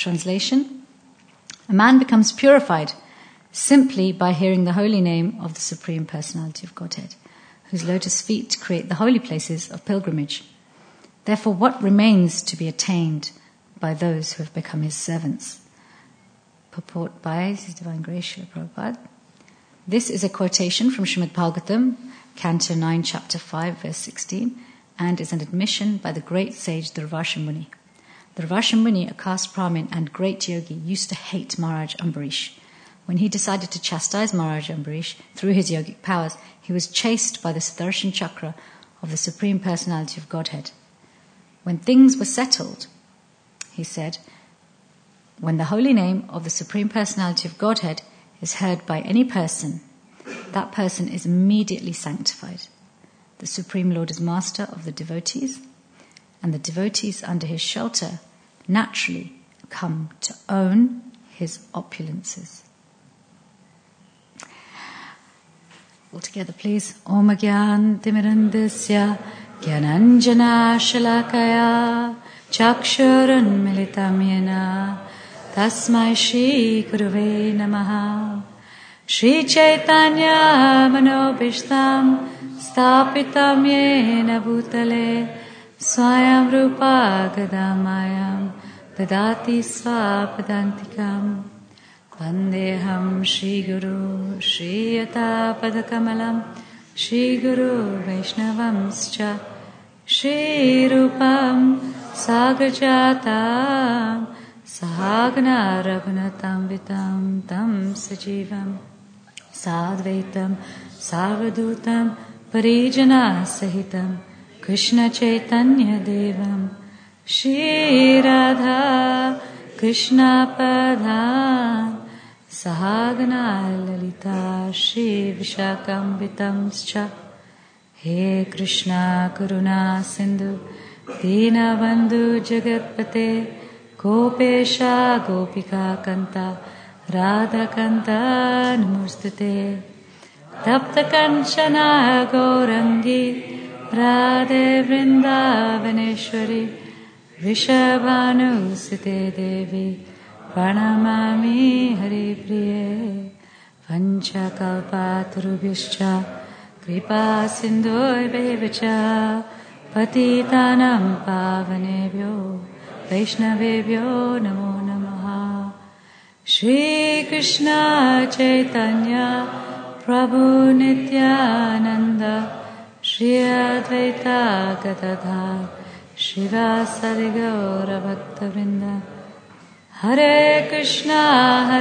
Translation: a man becomes purified simply by hearing the holy name of the Supreme Personality of Godhead, whose lotus feet create the holy places of pilgrimage. Therefore, what remains to be attained by those who have become his servants? Purport by His Divine Grace Srila Prabhupada. This is a quotation from Srimad Bhagavatam, Canto 9, Chapter 5, Verse 16, and is an admission by the great sage Durvasha Muni. Durvasha Muni, a caste Brahmin and great yogi, used to hate Maharaj Ambarish. When he decided to chastise Maharaj Ambarish through his yogic powers, he was chased by the Sudarshan Chakra of the Supreme Personality of Godhead. When things were settled, he said, when the holy name of the Supreme Personality of Godhead is heard by any person, that person is immediately sanctified. The Supreme Lord is master of the devotees, and the devotees under his shelter naturally come to own his opulences. All together, please. Om Gyan Timirandasya Gyananjana Shalakaya Chakshuran Militam Yena Tasmai Shri Guruve Namaha. Shri Chaitanya Manobishtam Stapitam Yena Bhutale Swayam Rupa Gadamayam Dadati Swapadantikam Vandeham Shri Guru Shri Yata Padakamalam Shri Guru Vaishnavamscha Shri Rupam Sagrajatam Sahagna Raghunatam Vitam Tam Sajivam Sadvaitam Savadutam Parijana Sahitam Krishna Chaitanya Devam Shri Radha Krishna Padhan Sahagna Lalita Shri Vishakambitamscha. He Krishna Karuna Sindhu Dinabandhu Jagatpate Gopesha Gopika Kanta Radha Kanta Namustate Tapta Kanchana Gaurangi Radhe Vrindavaneshwari Vishabhanu Site Devi Pranamami Hari Priye Vanchakalpatarubhyascha Kripa Sindhoyvevacha Patitanam Pavanebhyo Vaishnavebhyo Namo Namaha. Shri Krishna Chaitanya Prabhu Nityananda Shri Advaita Gadadhar Shivasari Gaura Bhaktavrinda. Hare Krishna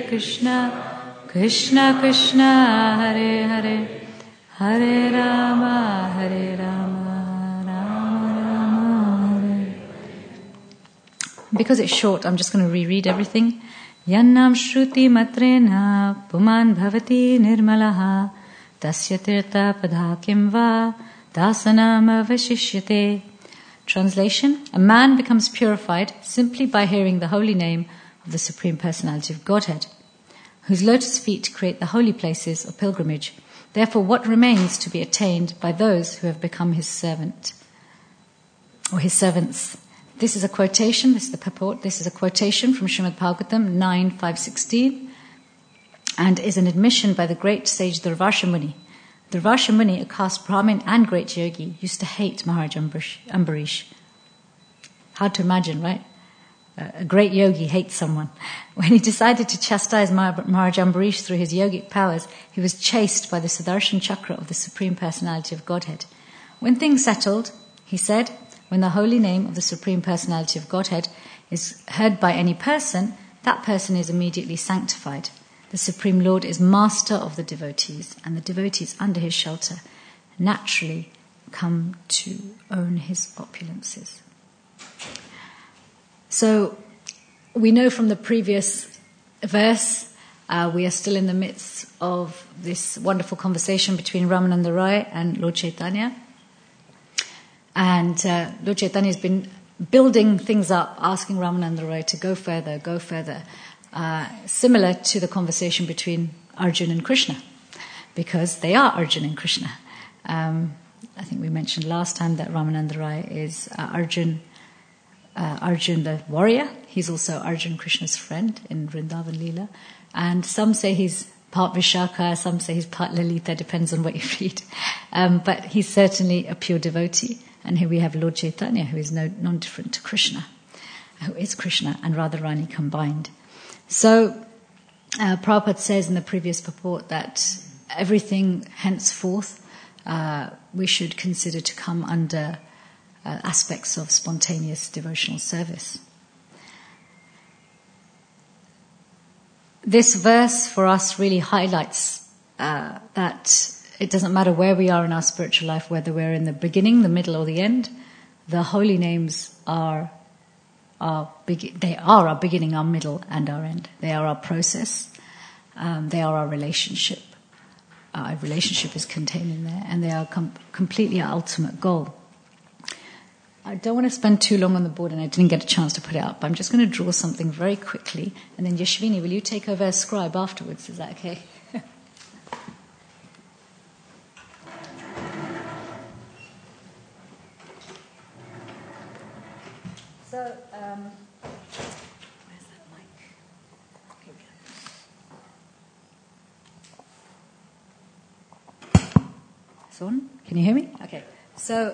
Krishna Krishna Hare Hare Hare Rama Rama Rama Hare. Because it's short, I'm just going to reread everything. Yannam Shruti Matrena Puman Bhavati Nirmalaha Tasya Tirtha Padhakim Va Dasanam Avashishyate. Translation: a man becomes purified simply by hearing the holy name of the Supreme Personality of Godhead, whose lotus feet create the holy places of pilgrimage. Therefore, what remains to be attained by those who have become his servant, or his servants? This is a quotation, this is the purport, this is a quotation from Srimad Bhagavatam 9, 516, and is an admission by the great sage Durvasha Muni. Durvasha Muni, a caste Brahmin and great yogi, used to hate Maharaj Ambarish. Hard to imagine, right? A great yogi hates someone. When he decided to chastise Maharaj Ambarish through his yogic powers, he was chased by the Sudarshan Chakra of the Supreme Personality of Godhead. When things settled, he said, when the holy name of the Supreme Personality of Godhead is heard by any person, that person is immediately sanctified. The Supreme Lord is master of the devotees, and the devotees under his shelter naturally come to own his opulences. So, we know from the previous verse, we are still in the midst of this wonderful conversation between Ramananda Roy and Lord Chaitanya. And Lord Chaitanya has been building things up, asking Ramananda Roy to go further, similar to the conversation between Arjuna and Krishna, because they are Arjuna and Krishna. I think we mentioned last time that Ramananda Roy is Arjuna Arjun the warrior. He's also Arjun, Krishna's friend in Vrindavan Leela. And some say he's part Vishaka, some say he's part Lalita, depends on what you read. But he's certainly a pure devotee. And here we have Lord Chaitanya, who is non-different to Krishna, who is Krishna and Radharani combined. So Prabhupada says in the previous purport that everything henceforth we should consider to come under aspects of spontaneous devotional service. This verse for us really highlights that it doesn't matter where we are in our spiritual life, whether we're in the beginning, the middle, or the end. The holy names are our beginning, our middle, and our end. They are our process. They are our relationship. Our relationship is contained in there, and they are completely our ultimate goal. I don't want to spend too long on the board, and I didn't get a chance to put it up. I'm just going to draw something very quickly, and then Yashvini, will you take over as scribe afterwards? Is that okay? So, where's that mic? Here we go. It's on? Can you hear me? Okay. So,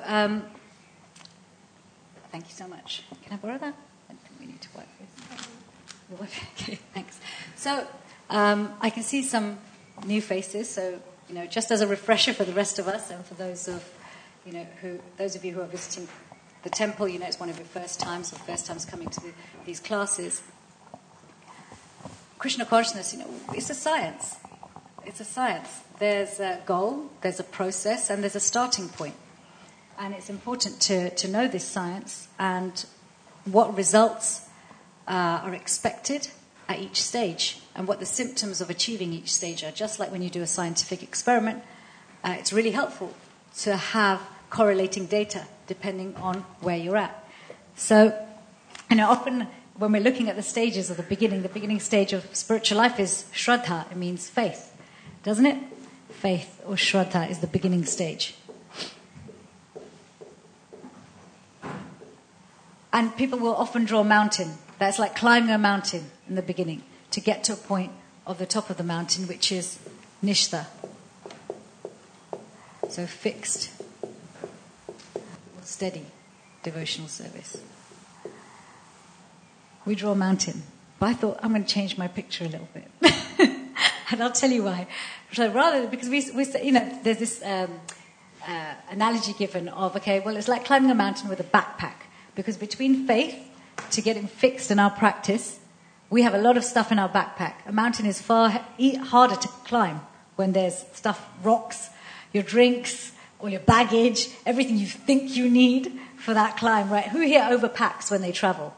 thank you so much. Can I borrow that? I think we need to work this. Okay, thanks. So, I can see some new faces. So, just as a refresher for the rest of us, and for those of those of you who are visiting the temple, it's one of your first times coming to these classes. Krishna consciousness, it's a science. It's a science. There's a goal, there's a process, and there's a starting point. And it's important to know this science and what results are expected at each stage and what the symptoms of achieving each stage are. Just like when you do a scientific experiment, it's really helpful to have correlating data depending on where you're at. So, often when we're looking at the stages of the beginning stage of spiritual life is Shraddha. It means faith, doesn't it? Faith or Shraddha is the beginning stage. And people will often draw a mountain. That's like climbing a mountain in the beginning to get to a point of the top of the mountain, which is Nishtha. So fixed, steady devotional service. We draw a mountain. But I thought, I'm going to change my picture a little bit. And I'll tell you why. So because we there's this analogy given of, it's like climbing a mountain with a backpack. Because between faith, to getting fixed in our practice, we have a lot of stuff in our backpack. A mountain is far harder to climb when there's stuff, rocks, your drinks, or your baggage, everything you think you need for that climb, right? Who here overpacks when they travel?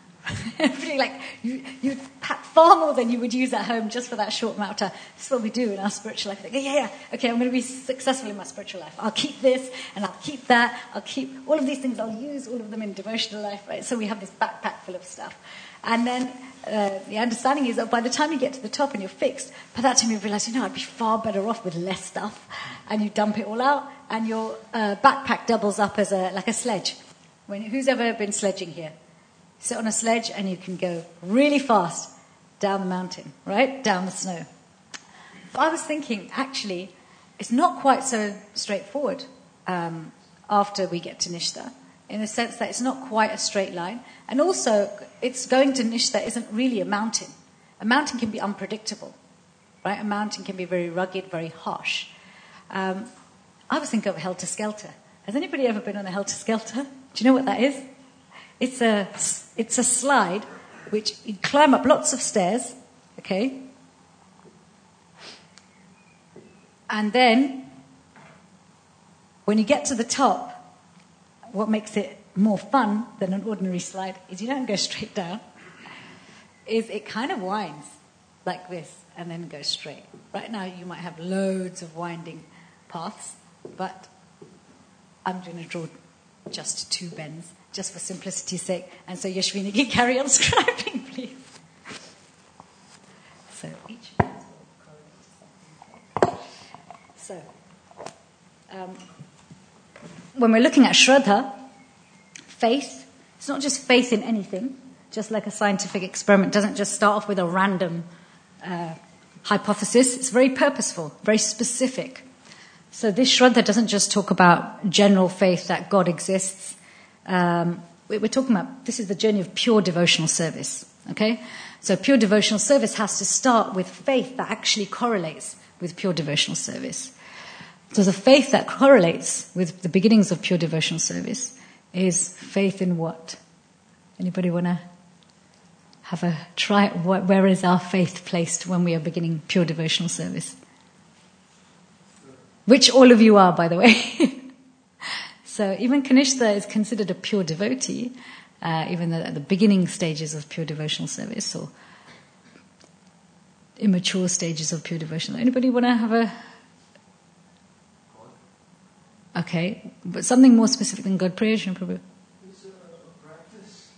You pack far more than you would use at home just for that short amount of time. This is what we do in our spiritual life. Okay, I'm going to be successful in my spiritual life. I'll keep this and I'll keep that. I'll keep all of these things. I'll use all of them in devotional life, right? So we have this backpack full of stuff. And then the understanding is that by the time you get to the top and you're fixed, by that time you realize, I'd be far better off with less stuff. And you dump it all out and your backpack doubles up as like a sledge. Who's ever been sledging here? Sit on a sledge and you can go really fast down the mountain, right? Down the snow. But I was thinking, actually, it's not quite so straightforward after we get to Nishtha, in the sense that it's not quite a straight line. And also, it's going to Nishtha isn't really a mountain. A mountain can be unpredictable, right? A mountain can be very rugged, very harsh. I was thinking of Helter Skelter. Has anybody ever been on a Helter Skelter? Do you know what that is? It's a slide which you climb up lots of stairs, okay? And then, when you get to the top, what makes it more fun than an ordinary slide is you don't go straight down. It kind of winds like this and then goes straight. Right now you might have loads of winding paths, but I'm going to draw just 2 bends, just for simplicity's sake. And so Yashvini can carry on scribing, please. So each of these will correlate to something. So, when we're looking at Shraddha, faith, not just faith in anything, just like a scientific experiment doesn't just start off with a random hypothesis. It's very purposeful, very specific. So this Shraddha doesn't just talk about general faith that God exists. We're talking about, this is the journey of pure devotional service, okay? So pure devotional service has to start with faith that actually correlates with pure devotional service. So the faith that correlates with the beginnings of pure devotional service is faith in what? Anybody want to have a try? Where is our faith placed when we are beginning pure devotional service? Which all of you are, by the way. So even Kanishta is considered a pure devotee, even at the beginning stages of pure devotional service or immature stages of pure devotional. Anybody want to have a... Okay, but something more specific than God creation, Prabhu. It's a practice.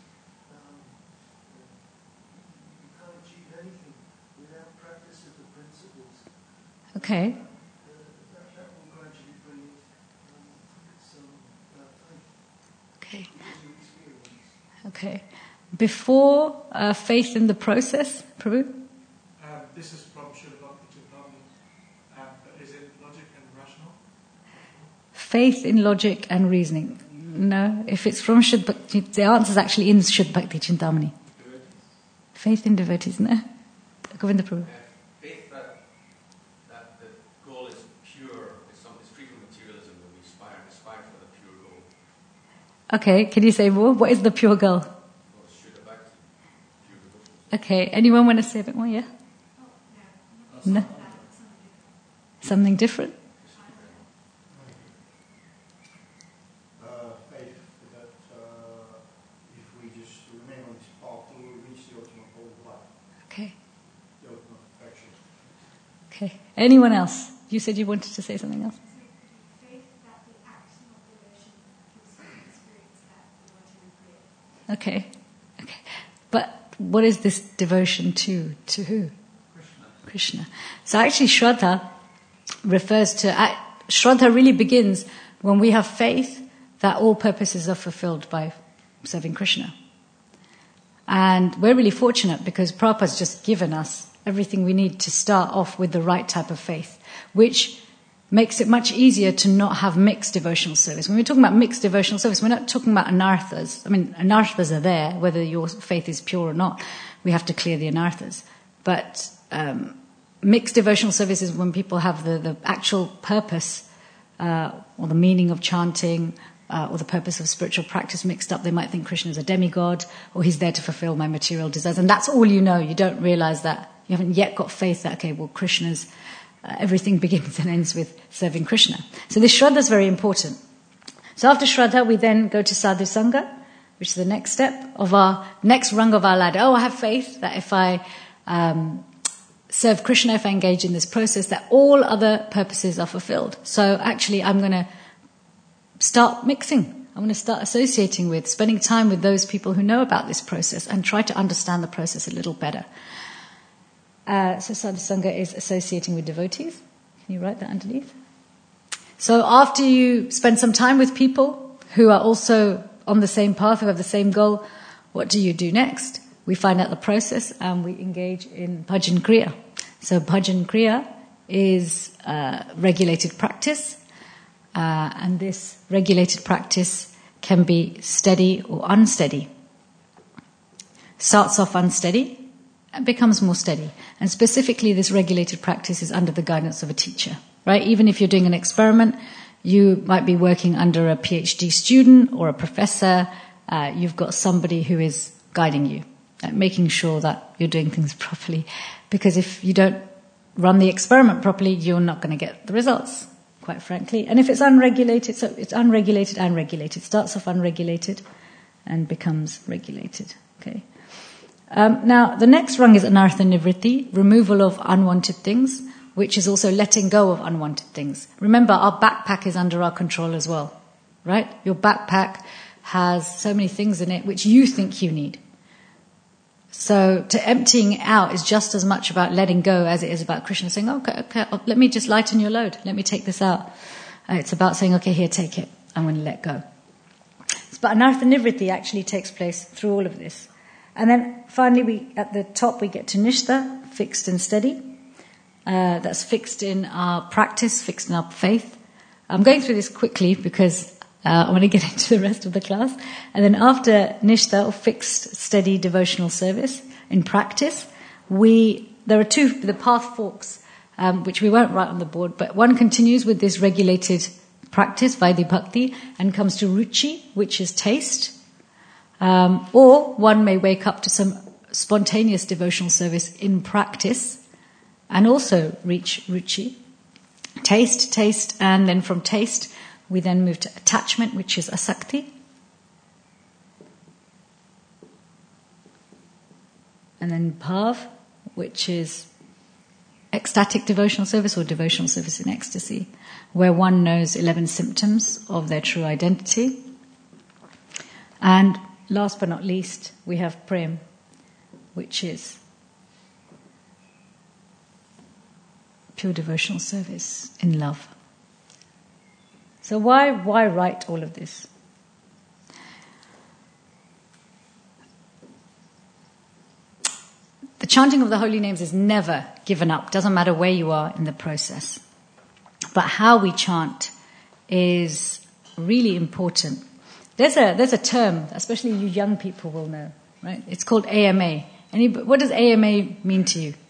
You can't achieve anything without practice of the principles. Okay. That will gradually bring some Okay. experience. Okay. Before faith in the process, Prabhu? This is from Srila Bhakti Chintamani. Is it logic and rational? Faith in logic and reasoning. No, if it's from Shuddha Bhakti, the answer is actually in Shuddha Bhakti Chintamani. Faith in devotees, no? Govinda Prabhu. Faith that the goal is pure, is free from materialism, and we aspire for the pure goal. Okay, can you say more? What is the pure goal? Shuddha Bhakti, pure devotion. Okay, anyone want to say a bit more, yeah? No? Something different? Faith that if we just remain on this path till we reach the ultimate goal of life, Okay. the ultimate perfection. Okay. Anyone else? You said you wanted to say something else? Faith that the action of devotion gives you the experience that we want to recreate. Okay. Okay. But what is this devotion to? To who? Krishna. So actually Shraddha refers to... Shraddha really begins when we have faith that all purposes are fulfilled by serving Krishna. And we're really fortunate because Prabhupada's just given us everything we need to start off with the right type of faith, which makes it much easier to not have mixed devotional service. When we're talking about mixed devotional service, we're not talking about anarthas. I mean, anarthas are there, whether your faith is pure or not. We have to clear the anarthas. But mixed devotional service is when people have the actual purpose or the meaning of chanting or the purpose of spiritual practice mixed up. They might think Krishna is a demigod or he's there to fulfill my material desires. And that's all you know. You don't realize that. You haven't yet got faith that, okay, well, Krishna's... everything begins and ends with serving Krishna. So this Shraddha is very important. So after Shraddha, we then go to Sadhu Sangha, which is the next step of our next rung of our ladder. Oh, I have faith that if I serve Krishna, if I engage in this process, that all other purposes are fulfilled. So actually, I'm going to start mixing. I'm going to start associating with, spending time with those people who know about this process and try to understand the process a little better. So Sadhu Sangha is associating with devotees. Can you write that underneath? So after you spend some time with people who are also on the same path, who have the same goal, what do you do next? We find out the process and we engage in bhajan kriya. So bhajan kriya is regulated practice, and this regulated practice can be steady or unsteady. Starts off unsteady, and becomes more steady. And specifically, this regulated practice is under the guidance of a teacher, right? Even if you're doing an experiment, you might be working under a PhD student or a professor. You've got somebody who is guiding you, making sure that you're doing things properly. Because if you don't run the experiment properly, you're not going to get the results, quite frankly. And if it's unregulated, so it's unregulated and regulated. It starts off unregulated and becomes regulated, okay? Now, the next rung is anartha nivritti, removal of unwanted things, which is also letting go of unwanted things. Remember, our backpack is under our control as well, right? Your backpack has so many things in it which you think you need. So to emptying it out is just as much about letting go as it is about Krishna saying, okay, let me just lighten your load. Let me take this out. It's about saying, okay, here, take it. I'm going to let go. But Anartha Nivritti actually takes place through all of this. And then finally, at the top, we get to Nishtha, fixed and steady. That's fixed in our practice, fixed in our faith. I'm going through this quickly because I want to get into the rest of the class. And then after Nishtha, or fixed, steady devotional service in practice, there are the path forks, which we won't write on the board, but one continues with this regulated practice, Vaidhi Bhakti, and comes to Ruchi, which is taste. Or one may wake up to some spontaneous devotional service in practice and also reach Ruchi. Taste, and then from taste we then move to attachment, which is Asakti. And then Bhav, which is ecstatic devotional service or devotional service in ecstasy, where one knows 11 symptoms of their true identity. And last but not least, we have Prem, which is pure devotional service in love. So why write all of this? The chanting of the holy names is never given up. Doesn't matter where you are in the process. But how we chant is really important. There's a term, especially you young people will know, right? It's called AMA. What does AMA mean to you?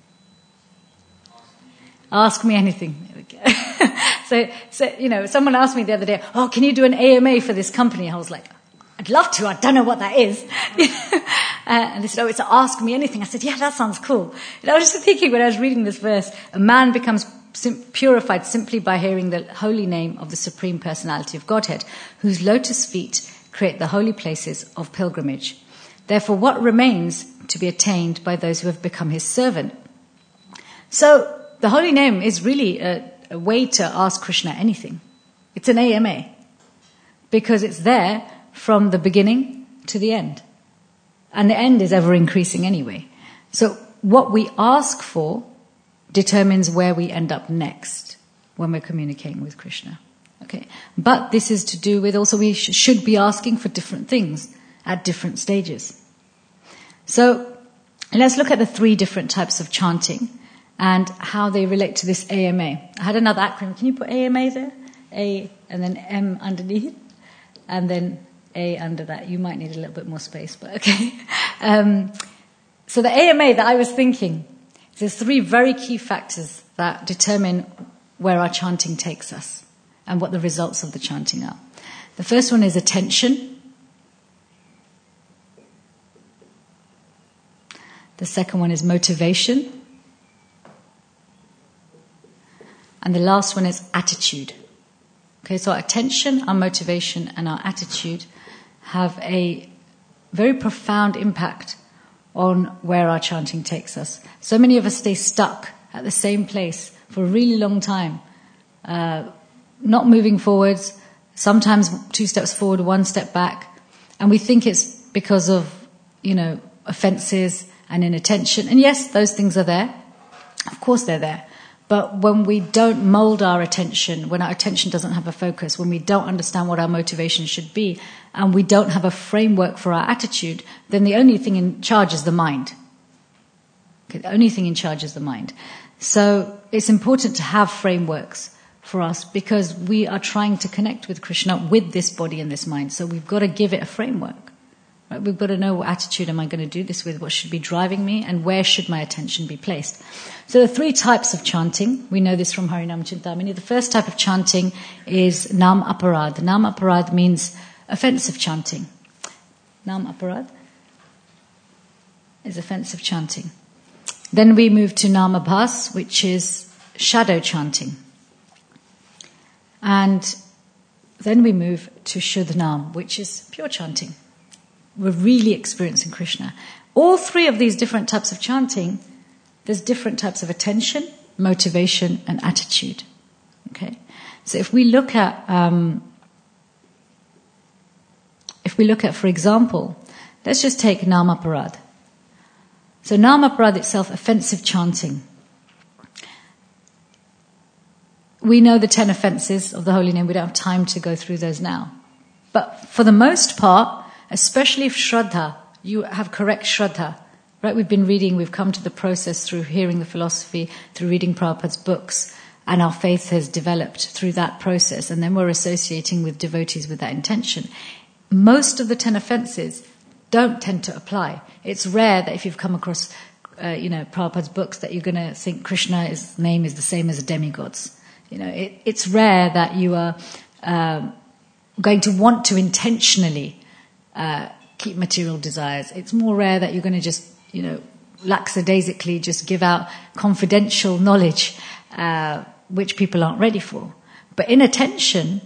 Ask me anything. There we go. So someone asked me the other day, can you do an AMA for this company? I was like, I'd love to. I don't know what that is. And they said, it's ask me anything. I said, yeah, that sounds cool. And I was just thinking when I was reading this verse, a man becomes purified simply by hearing the holy name of the Supreme Personality of Godhead, whose lotus feet create the holy places of pilgrimage. Therefore, what remains to be attained by those who have become his servant? So, the holy name is really a way to ask Krishna anything. It's an AMA. Because it's there from the beginning to the end. And the end is ever increasing anyway. So, what we ask for determines where we end up next when we're communicating with Krishna. Okay, but this is to do with also we should be asking for different things at different stages. So let's look at the 3 different types of chanting and how they relate to this AMA. I had another acronym. Can you put AMA there? A and then M underneath and then A under that. You might need a little bit more space, but okay. So the AMA that I was thinking, there's 3 very key factors that determine where our chanting takes us and what the results of the chanting are. The first one is attention. The second one is motivation. And the last one is attitude. Okay, so our attention, our motivation, and our attitude have a very profound impact on where our chanting takes us. So many of us stay stuck at the same place for a really long time, not moving forwards, sometimes 2 steps forward, 1 step back, and we think it's because of, offenses and inattention. And yes, those things are there. Of course they're there. But when we don't mold our attention, when our attention doesn't have a focus, when we don't understand what our motivation should be, and we don't have a framework for our attitude, then the only thing in charge is the mind. Okay, the only thing in charge is the mind. So it's important to have frameworks for us because we are trying to connect with Krishna with this body and this mind. So we've got to give it a framework. Right? We've got to know what attitude am I going to do this with, what should be driving me, and where should my attention be placed. So there are 3 types of chanting. We know this from Harinam Chintamani. The first type of chanting is Nam Aparad. Nam Aparad means offensive chanting. Nam Aparad is offensive chanting. Then we move to Nam Abhas, which is shadow chanting. And then we move to Shuddh Nam, which is pure chanting. We're really experiencing Krishna. All 3 of these different types of chanting, there's different types of attention, motivation, and attitude. Okay, so if we look at, for example, let's just take Nam Aparad. So Nam Aparad itself, offensive chanting. We know the 10 offences of the holy name. We don't have time to go through those now. But for the most part, especially if Shraddha, you have correct Shraddha, right? We've come to the process through hearing the philosophy, through reading Prabhupada's books, and our faith has developed through that process, and then we're associating with devotees with that intention. Most of the 10 offences don't tend to apply. It's rare that if you've come across, Prabhupada's books, that you're going to think Krishna's name is the same as a demigod's. It's rare that you are going to want to intentionally keep material desires. It's more rare that you're going to just, lackadaisically just give out confidential knowledge, which people aren't ready for. But inattention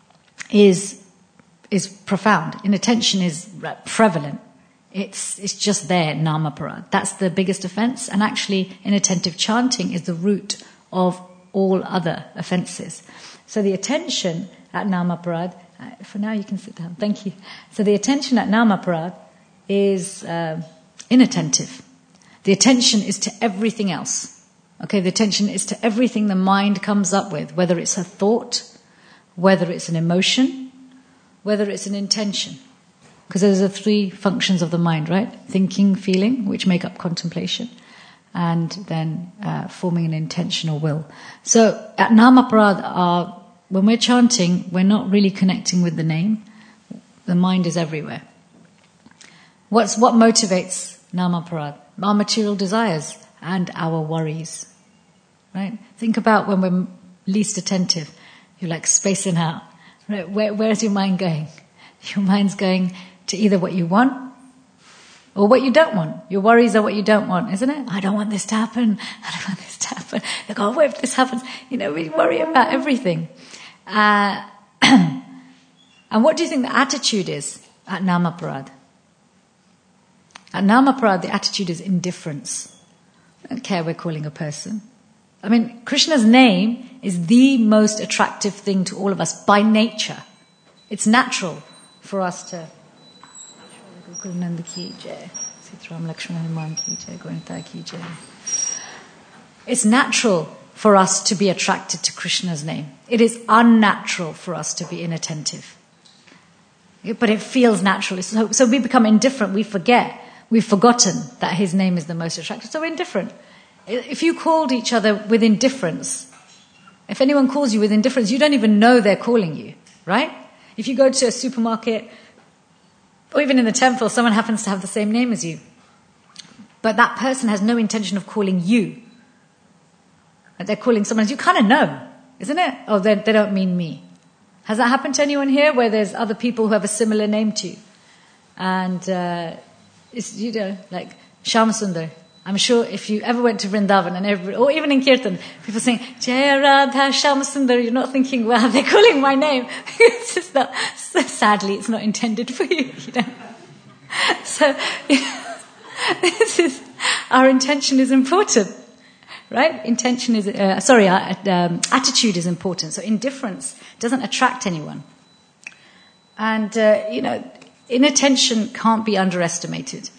is profound. Inattention is prevalent. It's just there, namaparad. That's the biggest offence, and actually inattentive chanting is the root of all other offences. So the attention at namaparad, for now you can sit down, thank you. So the attention at namaparad is inattentive. The attention is to everything else. Okay, the attention is to everything the mind comes up with, whether it's a thought, whether it's an emotion, whether it's an intention. Because those are 3 functions of the mind, right? Thinking, feeling, which make up contemplation, and then forming an intention or will. So at namaparad, when we're chanting, we're not really connecting with the name. The mind is everywhere. What motivates namaparad? Our material desires and our worries, right? Think about when we're least attentive. You're like spacing out, right? Where's your mind going? Your mind's going to either what you want or what you don't want. Your worries are what you don't want, isn't it? I don't want this to happen. I don't want this to happen. Like, what if this happens? We worry about everything. And what do you think the attitude is at namaparad? At namaparad, the attitude is indifference. I don't care we're calling a person. I mean, Krishna's name is the most attractive thing to all of us by nature. It's natural for us to... It's natural for us to be attracted to Krishna's name. It is unnatural for us to be inattentive. But it feels natural. So we become indifferent. We forget. We've forgotten that his name is the most attractive. So we're indifferent. If you called each other with indifference, if anyone calls you with indifference, you don't even know they're calling you, right? If you go to a supermarket, or even in the temple, someone happens to have the same name as you, but that person has no intention of calling you. They're calling someone else. You kind of know, isn't it? Oh, they don't mean me. Has that happened to anyone here where there's other people who have a similar name to you? And it's, like Shyamasundar. I'm sure if you ever went to Vrindavan or even in Kirtan, people saying, Jaya Radha Shyamasundar, you're not thinking, wow, they're calling my name. It's just not, so sadly, it's not intended for you, So, our intention is important, right? Attitude is important. So inindifference doesn't attract anyone. And, inattention can't be underestimated.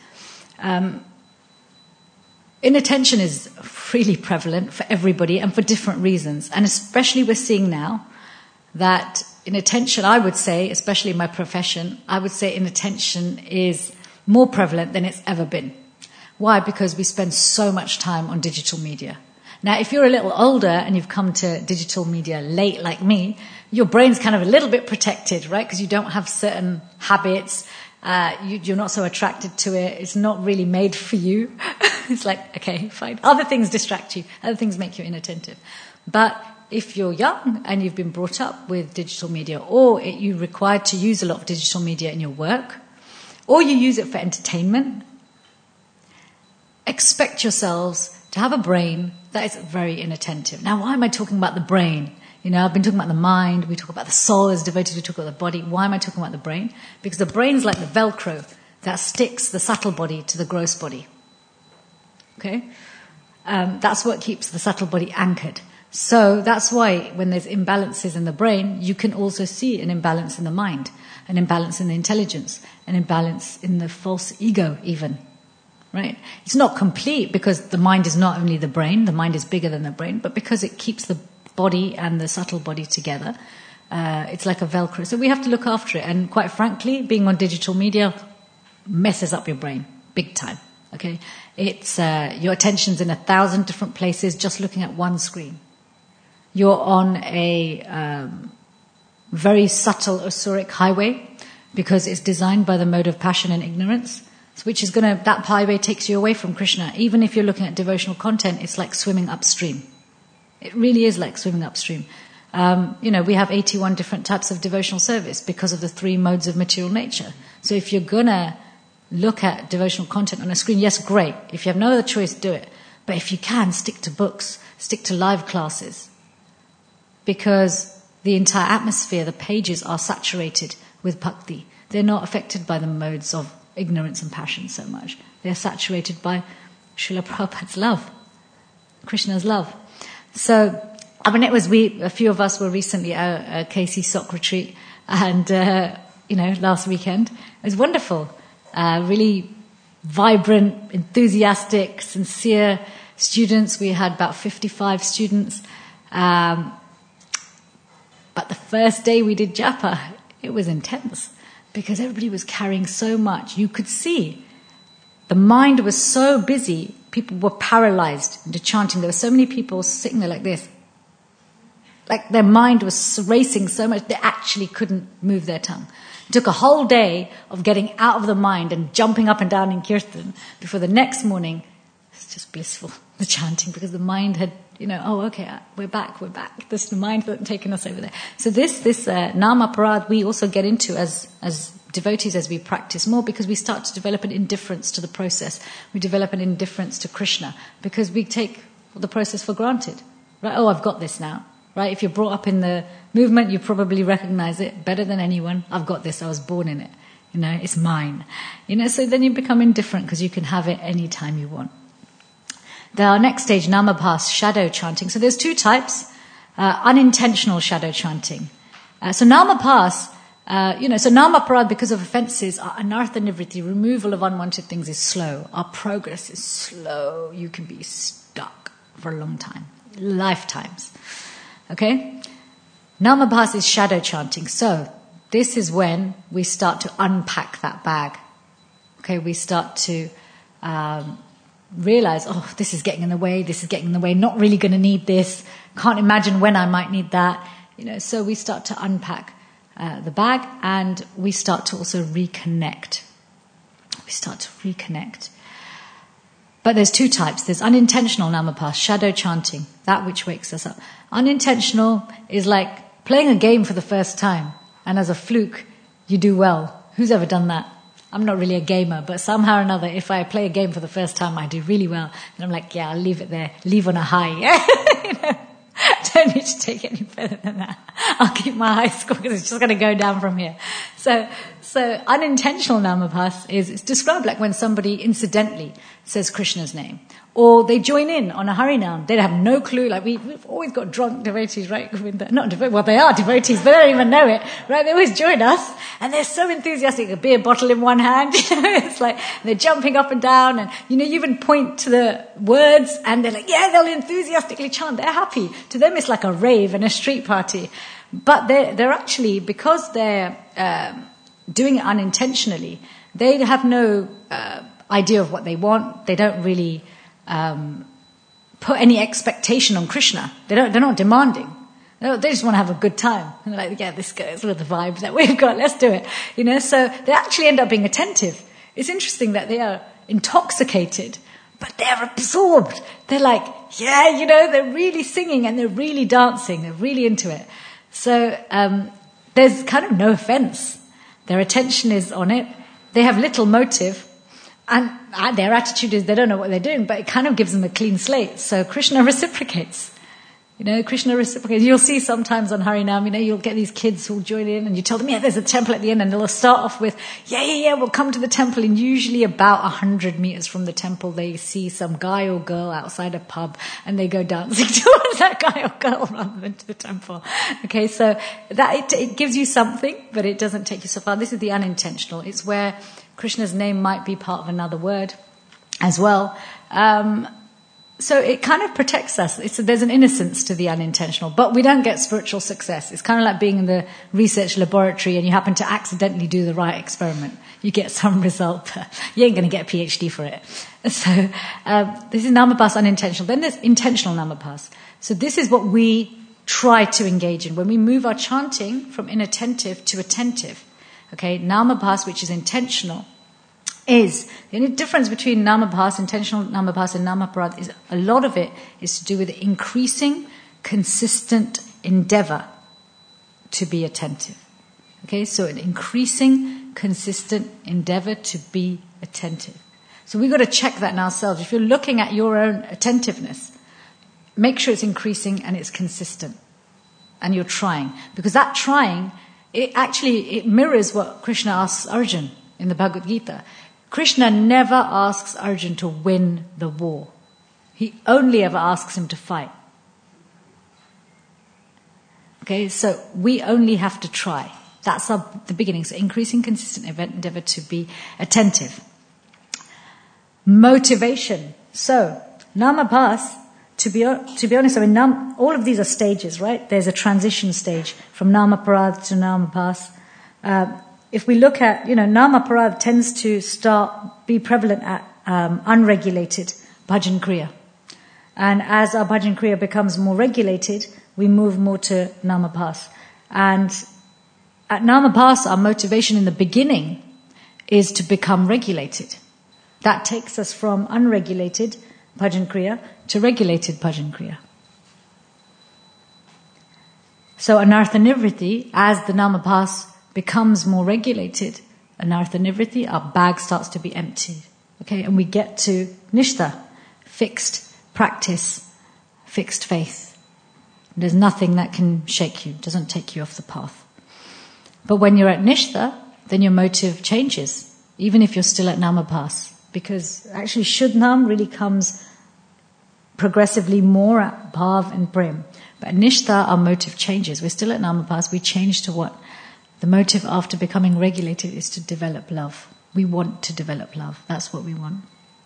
Inattention is really prevalent for everybody and for different reasons. And especially we're seeing now that inattention, I would say, especially in my profession, I would say inattention is more prevalent than it's ever been. Why? Because we spend so much time on digital media. Now, if you're a little older and you've come to digital media late like me, your brain's kind of a little bit protected, right? Because you don't have certain habits. You're not so attracted to it. It's not really made for you. It's like, okay, fine. Other things distract you. Other things make you inattentive. But if you're young and you've been brought up with digital media, or you're required to use a lot of digital media in your work, or you use it for entertainment, expect yourselves to have a brain that is very inattentive. Now, why am I talking about the brain? I've been talking about the mind. We talk about the soul as devoted to talk about the body. Why am I talking about the brain? Because the brain's like the Velcro that sticks the subtle body to the gross body. Okay? That's what keeps the subtle body anchored. So that's why when there's imbalances in the brain, you can also see an imbalance in the mind, an imbalance in the intelligence, an imbalance in the false ego even. Right? It's not complete because the mind is not only the brain is bigger than the brain, but because it keeps the body and the subtle body together, It's like a Velcro. So we have to look after it. And quite frankly, being on digital media messes up your brain big time. Okay, it's your attention's in 1,000 different places just looking at one screen. You're on a very subtle Asuric highway because it's designed by the mode of passion and ignorance, which is that highway takes you away from Krishna. Even if you're looking at devotional content, it's like swimming upstream. It really is like swimming upstream. We have 81 different types of devotional service because of the 3 modes of material nature. So if you're gonna look at devotional content on a screen, yes, great. If you have no other choice, do it. But if you can, stick to books, stick to live classes. Because the entire atmosphere, the pages are saturated with bhakti. They're not affected by the modes of ignorance and passion so much. They're saturated by Srila Prabhupada's love, Krishna's love. So, a few of us were recently at a KC Sok retreat, and, last weekend. It was wonderful. Really vibrant, enthusiastic, sincere students. We had about 55 students. But the first day we did japa, it was intense because everybody was carrying so much. You could see the mind was so busy, people were paralyzed into chanting. There were so many people sitting there like this. Like their mind was racing so much they actually couldn't move their tongue. It took a whole day of getting out of the mind and jumping up and down in kirtan before the next morning it's just blissful, the chanting, because the mind had, we're back. The mind hadn't taken us over there. So this Nama Parad we also get into as devotees as we practice more, because we start to develop an indifference to the process. We develop an indifference to Krishna because we take the process for granted. Right? Oh, I've got this now. Right? If you're brought up in the movement, you probably recognize it better than anyone. I've got this. I was born in it. It's mine. So then you become indifferent because you can have it any time you want. Our next stage, Namabhas, shadow chanting. So there's 2 types. Unintentional shadow chanting. So Namabhas, so Namaparad, because of offenses, our anartha nivritti, removal of unwanted things, is slow. Our progress is slow. You can be stuck for a long time. Lifetimes. Okay? Namabhas is shadow chanting. So this is when we start to unpack that bag. Okay, we start to realize, this is getting in the way, not really going to need this, can't imagine when I might need that. So we start to unpack the bag, and we start to also reconnect. But there's 2 types. There's unintentional Namabhas, shadow chanting, that which wakes us up. Unintentional is like playing a game for the first time, and as a fluke, you do well. Who's ever done that? I'm not really a gamer, but somehow or another, if I play a game for the first time, I do really well. And I'm like, I'll leave it there. Leave on a high. Don't need to take it any further than that. I'll keep my high score because it's just going to go down from here. So unintentional Namabhas it's described like when somebody incidentally says Krishna's name. Or they join in on a Harinam. They have no clue. Like we've always got drunk devotees, right? They are devotees, but they don't even know it, right? They always join us, and they're so enthusiastic. A beer bottle in one hand, it's like they're jumping up and down, and you even point to the words, and they're like, they'll enthusiastically chant. They're happy. To them, it's like a rave and a street party. But they're actually, because they're doing it unintentionally, they have no idea of what they want. They don't really put any expectation on Krishna. They're not demanding. They just want to have a good time. And they're like, this goes with the vibe that we've got. Let's do it. So they actually end up being attentive. It's interesting that they are intoxicated, but they're absorbed. They're like, they're really singing and they're really dancing. They're really into it. So there's kind of no offense. Their attention is on it. They have little motive. And their attitude is they don't know what they're doing, but it kind of gives them a clean slate. So Krishna reciprocates. You'll see sometimes on Harinam, you'll get these kids who'll join in and you tell them, there's a temple at the end, and they'll start off with, we'll come to the temple. And usually about 100 meters from the temple, they see some guy or girl outside a pub and they go dancing towards that guy or girl rather than to the temple. Okay, so that it gives you something, but it doesn't take you so far. This is the unintentional. It's where Krishna's name might be part of another word as well. So it kind of protects us. There's an innocence to the unintentional, but we don't get spiritual success. It's kind of like being in the research laboratory and you happen to accidentally do the right experiment. You get some result. You ain't going to get a PhD for it. So this is namapas unintentional. Then there's intentional namapas. So this is what we try to engage in when we move our chanting from inattentive to attentive. Okay, namapas, which is intentional, is the only difference between namapas, intentional namapas, and namaparad is a lot of it is to do with increasing consistent endeavor to be attentive. Okay, so an increasing consistent endeavor to be attentive. So we've got to check that in ourselves. If you're looking at your own attentiveness, make sure it's increasing and it's consistent. And you're trying. Because that trying, it mirrors what Krishna asks Arjuna in the Bhagavad Gita. Krishna never asks Arjuna to win the war. He only ever asks him to fight. Okay, so we only have to try. That's the beginning. So increasing consistent endeavor to be attentive. Motivation. So, namapas, to be honest, I mean, all of these are stages, right? There's a transition stage from namaparad to namapas. If we look at, namaparad tends to be prevalent at unregulated bhajan kriya. And as our bhajan kriya becomes more regulated, we move more to namapas. And at namapas, our motivation in the beginning is to become regulated. That takes us from unregulated bhajan kriya to regulated bhajan kriya. So anartha nivritti, as the namapas becomes more regulated, anartha nivritti, our bag starts to be emptied. Okay, and we get to nishtha, fixed practice, fixed faith. There's nothing that can shake you, doesn't take you off the path. But when you're at nishtha, then your motive changes, even if you're still at namapas. Because actually Shuddhnam really comes progressively more at bhav and prem. But at nishtha, our motive changes. We're still at namapas, we change to what? The motive after becoming regulated is to develop love. We want to develop love. That's what we want.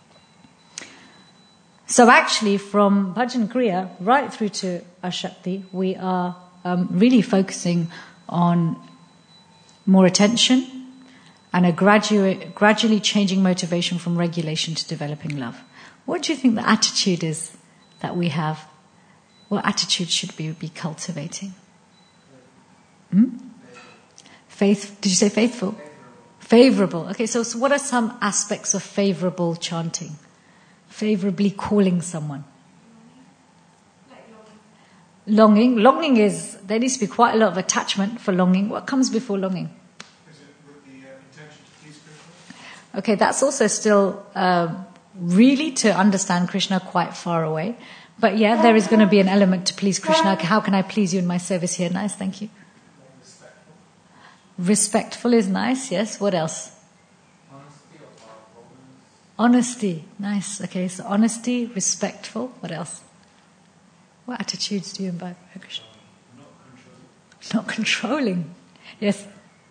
So actually from bhajan kriya right through to ashakti, we are really focusing on more attention and a gradually changing motivation from regulation to developing love. What do you think the attitude is that we have? What attitude should we be cultivating? Faith? Did you say faithful? Favorable. Okay, so what are some aspects of favorable chanting? Favorably calling someone. Longing. Longing is, there needs to be quite a lot of attachment for longing. What comes before longing? Is it with the intention to please Krishna? Okay, that's also still really to understand Krishna quite far away. But yeah, there is going to be an element to please Krishna. How can I please you in my service here? Nice, thank you. Respectful is nice, yes. What else? Honesty, nice. Okay, so honesty, respectful. What else? What attitudes do you imbibe, Krishna? Not controlling. Yes.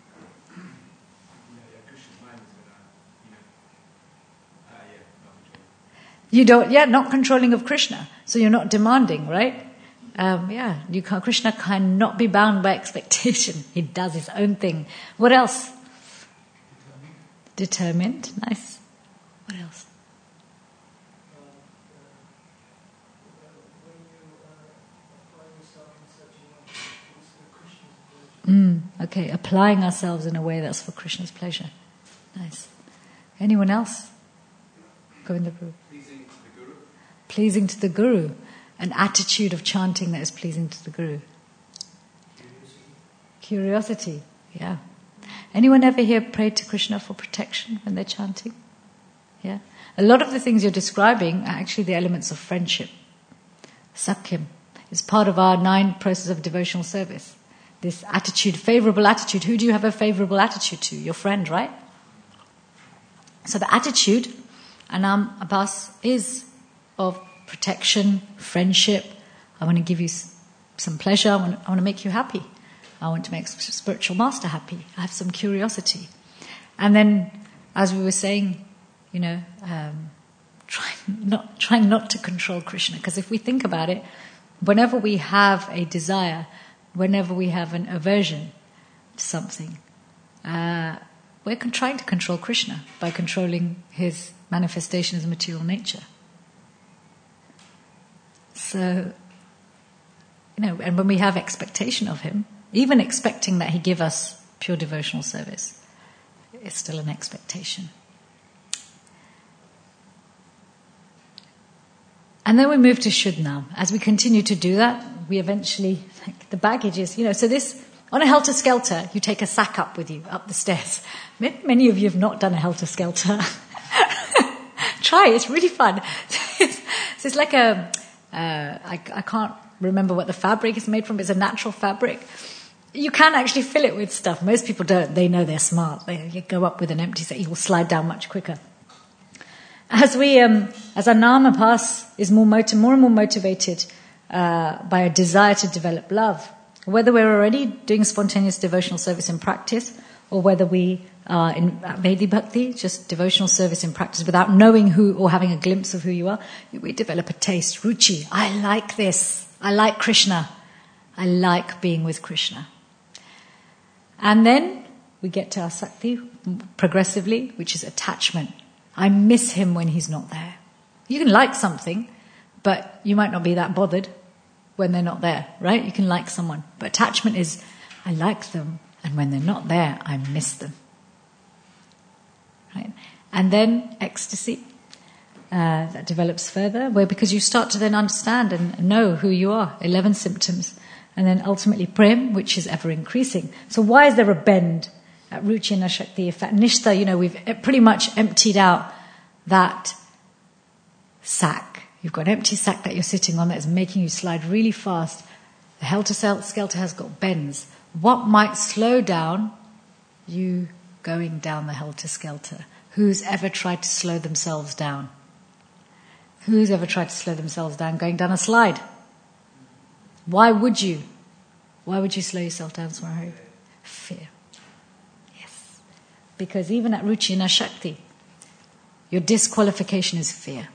You don't. Yeah, not controlling of Krishna. So you're not demanding, right? Krishna cannot be bound by expectation. He does his own thing. What else? Determined. Nice. What else? Okay, applying ourselves in a way that's for Krishna's pleasure. Nice. Anyone else? Go in the group. Pleasing to the Guru. Pleasing to the Guru. An attitude of chanting that is pleasing to the Guru. Curiosity. Yeah. Anyone ever here pray to Krishna for protection when they're chanting? Yeah. A lot of the things you're describing are actually the elements of friendship. Sakyam is part of our 9 process of devotional service. This attitude, favorable attitude. Who do you have a favorable attitude to? Your friend, right? So the attitude, Anam Abbas, is of protection, friendship. I want to give you some pleasure. I want to make you happy. I want to make spiritual master happy. I have some curiosity. And then, as we were saying, trying not to control Krishna. Because if we think about it, whenever we have a desire, whenever we have an aversion to something, we're trying to control Krishna by controlling his manifestations of material nature. So, and when we have expectation of him, even expecting that he give us pure devotional service, it's still an expectation. And then we move to Shuddhnam. As we continue to do that, we eventually, the baggage is, so this, on a helter-skelter, you take a sack up with you, up the stairs. Many of you have not done a helter-skelter. Try it, it's really fun. So it's like I can't remember what the fabric is made from, it's a natural fabric. You can actually fill it with stuff. Most people don't. They know they're smart. You go up with an empty set, you will slide down much quicker. As our nama pass is more and more motivated by a desire to develop love, whether we're already doing spontaneous devotional service in practice, or whether we are in Vaidhi Bhakti, just devotional service in practice without knowing who or having a glimpse of who you are, we develop a taste, ruchi. I like this. I like Krishna. I like being with Krishna. And then we get to asakti progressively, which is attachment. I miss him when he's not there. You can like something, but you might not be that bothered when they're not there, right? You can like someone. But attachment is, I like them, and when they're not there, I miss them. Right? And then ecstasy, that develops further, where because you start to then understand and know who you are, 11 symptoms. And then ultimately prem, which is ever increasing. So why is there a bend at ruchi and ashakti? If at nishtha, we've pretty much emptied out that sack. You've got an empty sack that you're sitting on that is making you slide really fast. The helter-skelter has got bends. What might slow down you going down the helter-skelter? Who's ever tried to slow themselves down? Who's ever tried to slow themselves down going down a slide? Why would you? Why would you slow yourself down, Swarahari? Fear. Yes. Because even at ruchi and ashakti, your disqualification is fear.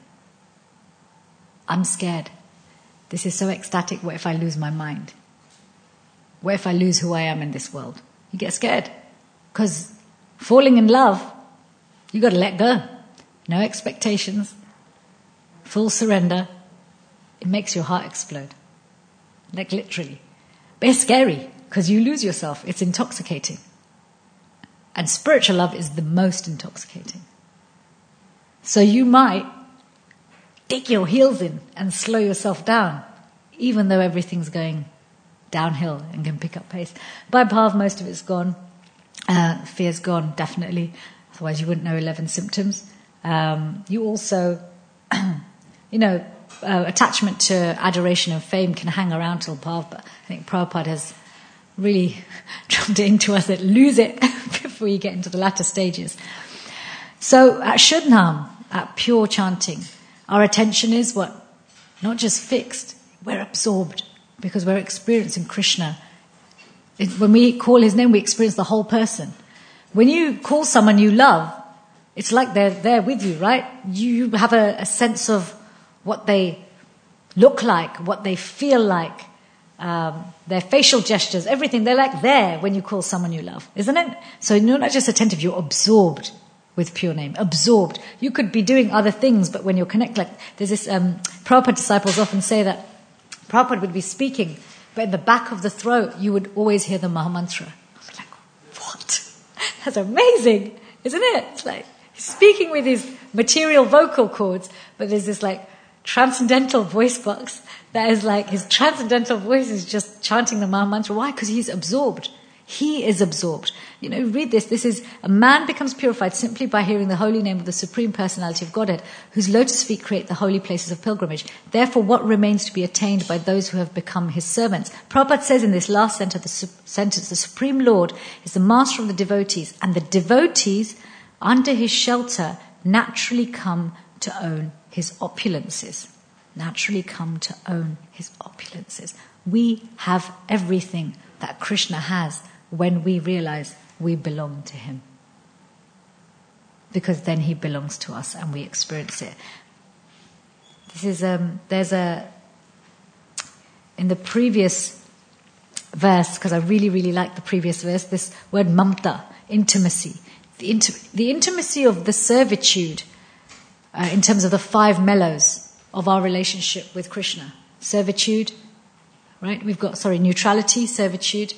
I'm scared. This is so ecstatic. What if I lose my mind? What if I lose who I am in this world? You get scared. Because falling in love, you got to let go. No expectations. Full surrender. It makes your heart explode. Like literally. But it's scary because you lose yourself. It's intoxicating. And spiritual love is the most intoxicating. So you might dig your heels in and slow yourself down, even though everything's going downhill and can pick up pace. By bhav, most of it's gone. Fear's gone, definitely. Otherwise you wouldn't know 11 symptoms. You also, attachment to adoration and fame can hang around till bhav, but I think Prabhupada has really drummed it into us that lose it before you get into the latter stages. So at Shuddhnam, at pure chanting, our attention is what? Not just fixed, we're absorbed because we're experiencing Krishna. When we call his name, we experience the whole person. When you call someone you love, it's like they're there with you, right? You have a sense of what they look like, what they feel like, their facial gestures, everything. They're like there when you call someone you love, isn't it? So you're not just attentive, you're absorbed with pure name. Absorbed. You could be doing other things, but when you're connected, like there's this, Prabhupada disciples often say that Prabhupada would be speaking, but in the back of the throat, you would always hear the Mahamantra. I was like, what? That's amazing, isn't it? It's like he's speaking with his material vocal cords, but there's this like transcendental voice box that is like his transcendental voice is just chanting the Mahamantra. Why? Because he's absorbed. He is absorbed. Read this. This is, a man becomes purified simply by hearing the holy name of the Supreme Personality of Godhead, whose lotus feet create the holy places of pilgrimage. Therefore, what remains to be attained by those who have become his servants? Prabhupada says in this last sentence, the Supreme Lord is the master of the devotees, and the devotees, under his shelter, naturally come to own his opulences. Naturally come to own his opulences. We have everything that Krishna has when we realize we belong to him. Because then he belongs to us and we experience it. This is there's in the previous verse, because I really, really like the previous verse, this word mamta, intimacy. The intimacy of the servitude in terms of the 5 mellows of our relationship with Krishna. Servitude, right? We've got, neutrality, servitude,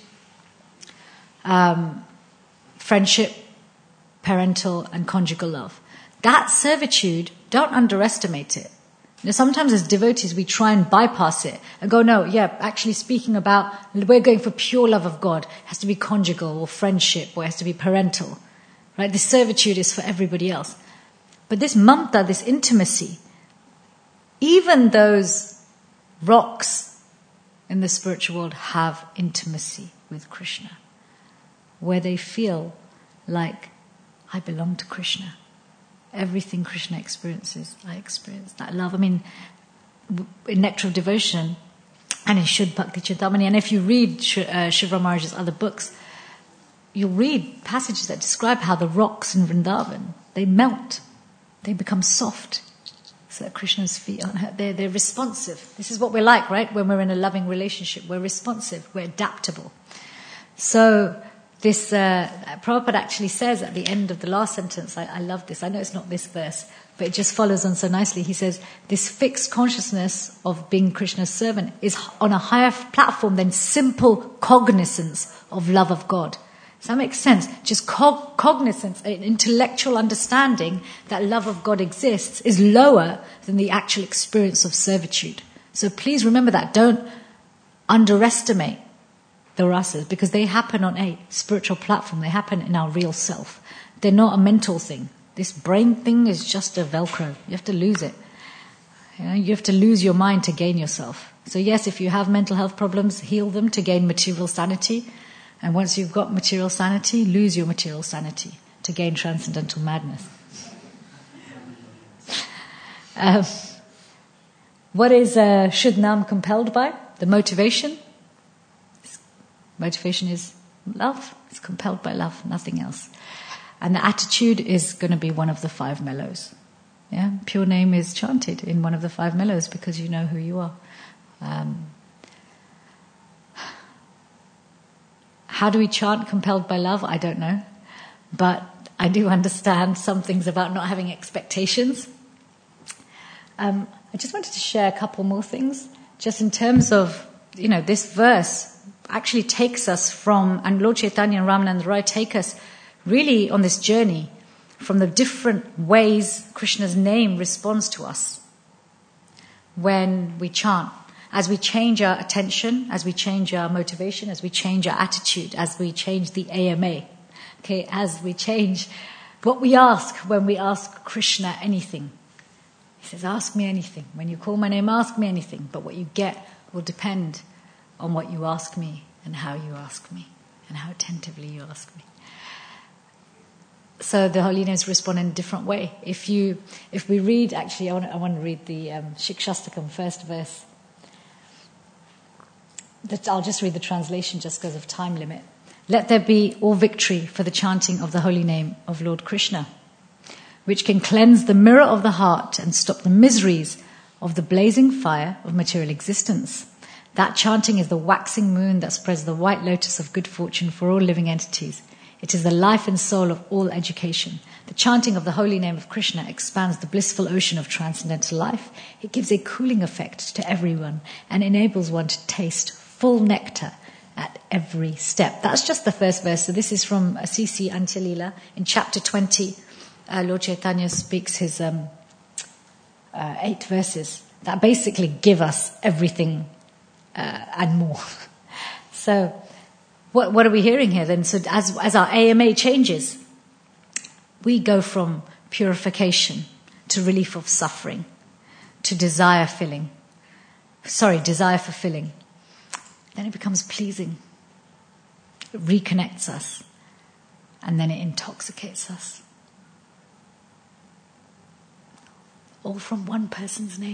friendship, parental and conjugal love. That servitude, don't underestimate it. Sometimes as devotees we try and bypass it and go, no, actually speaking about, we're going for pure love of God. It has to be conjugal or friendship or it has to be parental. Right? This servitude is for everybody else. But this mamta, this intimacy, even those rocks in the spiritual world have intimacy with Krishna, where they feel like, I belong to Krishna. Everything Krishna experiences, I experience that love. I mean, in Nectar of Devotion and in Shuddha Bhakti Chintamani, and if you read Shiva Maharaj's other books, you'll read passages that describe how the rocks in Vrindavan, they melt, they become soft, so that Krishna's feet aren't, they're responsive. This is what we're like, right? When we're in a loving relationship, we're responsive, we're adaptable. So this, Prabhupada actually says at the end of the last sentence, I love this, I know it's not this verse, but it just follows on so nicely. He says, this fixed consciousness of being Krishna's servant is on a higher platform than simple cognizance of love of God. Does that make sense? Just cognizance, intellectual understanding that love of God exists is lower than the actual experience of servitude. So please remember that. Don't underestimate the rasas, because they happen on a spiritual platform. They happen in our real self. They're not a mental thing. This brain thing is just a Velcro. You have to lose it. You have to lose your mind to gain yourself. So yes, if you have mental health problems, heal them to gain material sanity. And once you've got material sanity, lose your material sanity to gain transcendental madness. What is Shuddhnam compelled by? The motivation. Motivation is love. It's compelled by love, nothing else. And the attitude is going to be one of the 5 mellows. Yeah, pure name is chanted in one of the 5 mellows because you know who you are. How do we chant compelled by love? I don't know. But I do understand some things about not having expectations. I just wanted to share a couple more things, just in terms of, this verse actually takes us from, and Lord Chaitanya and Ramananda Rai take us really on this journey from the different ways Krishna's name responds to us when we chant. As we change our attention, as we change our motivation, as we change our attitude, as we change the AMA, okay, as we change what we ask when we ask Krishna anything. He says, ask me anything. When you call my name, ask me anything. But what you get will depend on what you ask me and how you ask me and how attentively you ask me. So the holy names respond in a different way. If we read, actually, I want to read the Shikshastakam, first verse. I'll just read the translation just because of time limit. Let there be all victory for the chanting of the holy name of Lord Krishna, which can cleanse the mirror of the heart and stop the miseries of the blazing fire of material existence. That chanting is the waxing moon that spreads the white lotus of good fortune for all living entities. It is the life and soul of all education. The chanting of the holy name of Krishna expands the blissful ocean of transcendental life. It gives a cooling effect to everyone and enables one to taste full nectar at every step. That's just the first verse. So this is from C.C. Antya-lila. In chapter 20, Lord Chaitanya speaks his 8 verses that basically give us everything and more. So what are we hearing here then? So as our AMA changes, we go from purification to relief of suffering, to desire fulfilling. Then it becomes pleasing. It reconnects us. And then it intoxicates us. All from one person's name.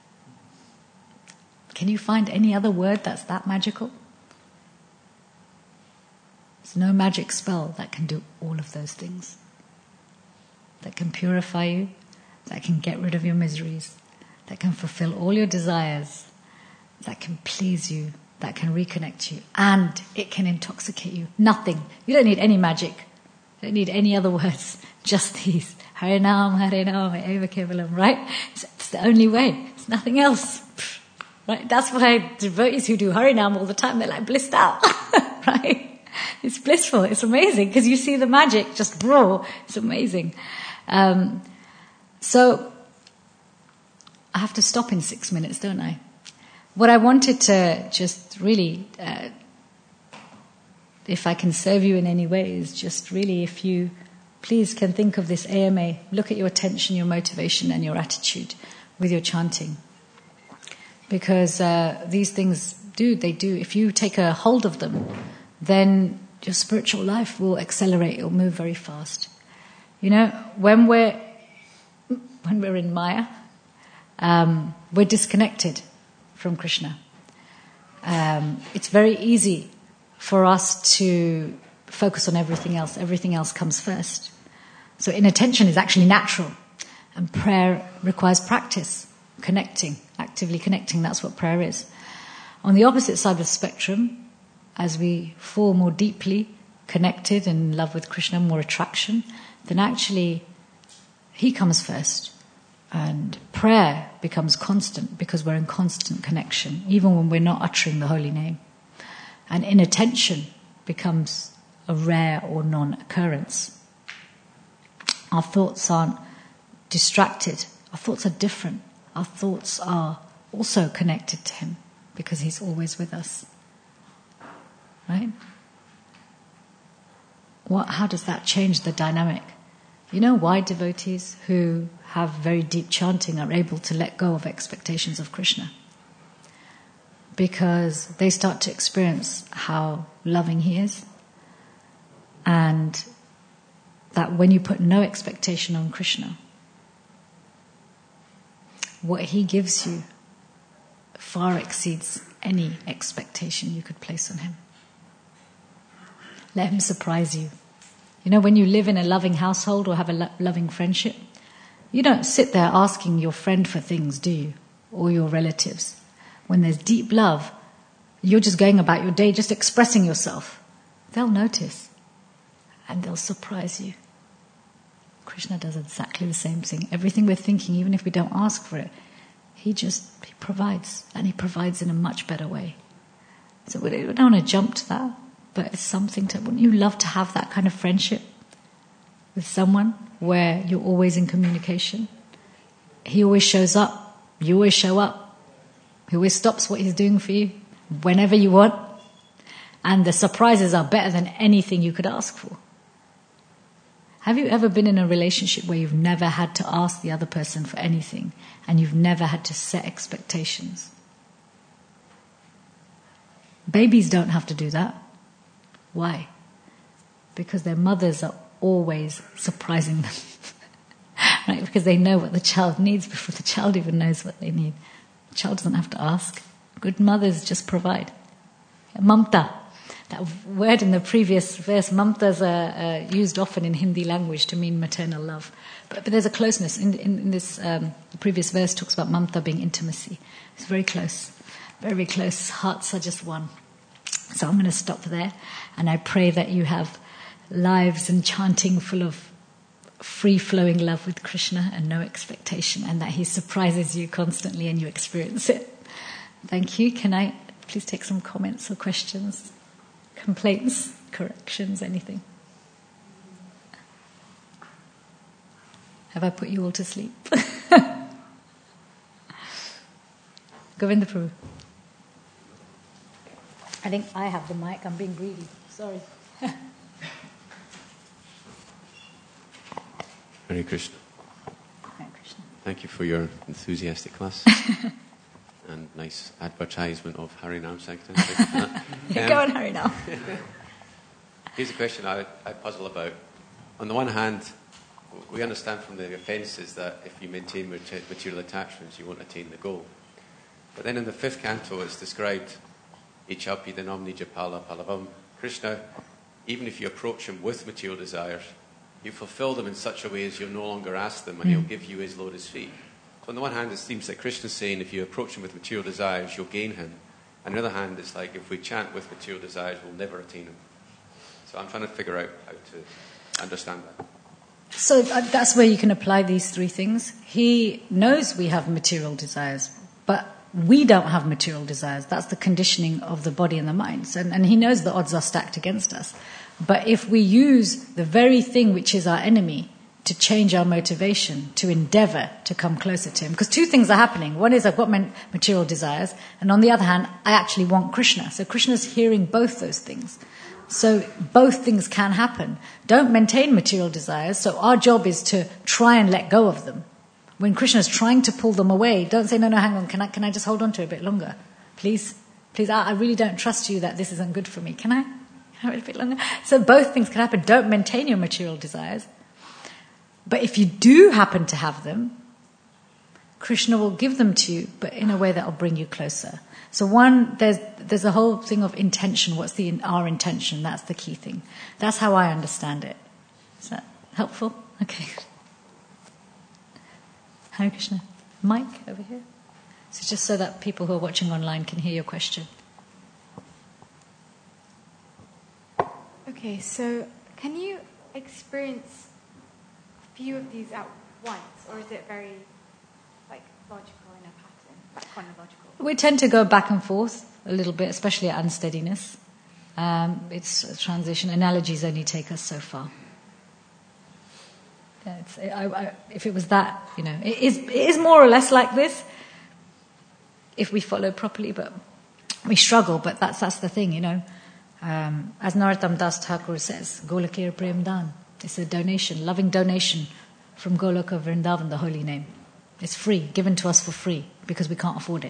Can you find any other word that's that magical? There's no magic spell that can do all of those things. That can purify you, that can get rid of your miseries, that can fulfill all your desires, that can please you, that can reconnect you, and it can intoxicate you. Nothing. You don't need any magic. You don't need any other words. Just these. Harinam, Harinam, Eva Kevalam, right? It's the only way. It's nothing else. Right? That's why devotees who do Harinam all the time, they're like blissed out. Right? It's blissful. It's amazing because you see the magic just raw. It's amazing. So I have to stop in 6 minutes, don't I? What I wanted to just really, if I can serve you in any way, is just really, if you please can think of this AMA, look at your attention, your motivation and your attitude with your chanting. Because these things do, if you take a hold of them, then your spiritual life will accelerate, it'll move very fast. You know, when we're in Maya, we're disconnected from Krishna. It's very easy for us to focus on everything else. Everything else comes first. So inattention is actually natural. And prayer requires practice, connecting, actively connecting. That's what prayer is. On the opposite side of the spectrum, as we fall more deeply connected and in love with Krishna, more attraction, then actually he comes first. And prayer becomes constant because we're in constant connection, even when we're not uttering the holy name. And inattention becomes a rare or non-occurrence. Our thoughts aren't distracted. Our thoughts are different. Our thoughts are also connected to him because he's always with us. Right? How does that change the dynamic? You know why devotees who have very deep chanting are able to let go of expectations of Krishna? Because they start to experience how loving he is, and that when you put no expectation on Krishna, what he gives you far exceeds any expectation you could place on him. Let him surprise you. You know, when you live in a loving household or have a loving friendship, you don't sit there asking your friend for things, do you? Or your relatives. When there's deep love, you're just going about your day, just expressing yourself. They'll notice and they'll surprise you. Krishna does exactly the same thing. Everything we're thinking, even if we don't ask for it, he provides, and he provides in a much better way. So we don't want to jump to that, but it's something wouldn't you love to have that kind of friendship with someone where you're always in communication? He always shows up, you always show up. He always stops what he's doing for you whenever you want. And the surprises are better than anything you could ask for. Have you ever been in a relationship where you've never had to ask the other person for anything and you've never had to set expectations? Babies don't have to do that. Why? Because their mothers are always surprising them. Right? Because they know what the child needs before the child even knows what they need. The child doesn't have to ask. Good mothers just provide. Mamta. That word in the previous verse, mamtas are used often in Hindi language to mean maternal love. But there's a closeness. In this, the previous verse talks about mamta being intimacy. It's very close. Very, very close. Hearts are just one. So I'm going to stop there. And I pray that you have lives and chanting full of free-flowing love with Krishna and no expectation, and that he surprises you constantly and you experience it. Thank you. Can I please take some comments or questions, complaints, corrections, anything? Have I put you all to sleep? Govinda Prabhu. I think I have the mic. I'm being greedy. Sorry. Hare Krishna. Hare Krishna. Thank you for your enthusiastic class. And nice advertisement of Harinam Sankirtan. Thank you for that. Go on, Harinam. Here's a question I puzzle about. On the one hand, we understand from the offences that if you maintain material attachments, you won't attain the goal. But then in the 5th canto, it's described, Ichapi Dhanamni Japala Palavam. Krishna, even if you approach him with material desires, you fulfill them in such a way as you'll no longer ask them, and he'll give you his lotus feet. So on the one hand, it seems like Krishna's saying if you approach him with material desires, you'll gain him. On the other hand, it's like if we chant with material desires, we'll never attain him. So I'm trying to figure out how to understand that. So that's where you can apply these three things. He knows we have material desires, but we don't have material desires. That's the conditioning of the body and the mind. So, and he knows the odds are stacked against us. But if we use the very thing which is our enemy to change our motivation, to endeavor to come closer to him, because two things are happening. One is I've got material desires, and on the other hand, I actually want Krishna. So Krishna's hearing both those things. So both things can happen. Don't maintain material desires. So our job is to try and let go of them. When Krishna's trying to pull them away, don't say, no, hang on, can I just hold on to it a bit longer? Please, I really don't trust you that this isn't good for me. Can I have it a bit longer? So both things can happen. Don't maintain your material desires. But if you do happen to have them, Krishna will give them to you, but in a way that will bring you closer. So one, there's a whole thing of intention. What's our intention? That's the key thing. That's how I understand it. Is that helpful? Okay. Hare Krishna. Mike, over here. So just so that people who are watching online can hear your question. Okay, so can you experience a few of these at once, or is it very logical in a pattern, chronological? We tend to go back and forth a little bit, especially at unsteadiness. It's a transition. Analogies only take us so far. Yeah, if it was that, it is more or less like this if we follow properly, but we struggle. But that's the thing, As Narottam Das Thakur says, Golakir Prem Dan. It's a donation, loving donation from Goloka Vrindavan, the holy name. It's free, given to us for free, because we can't afford it.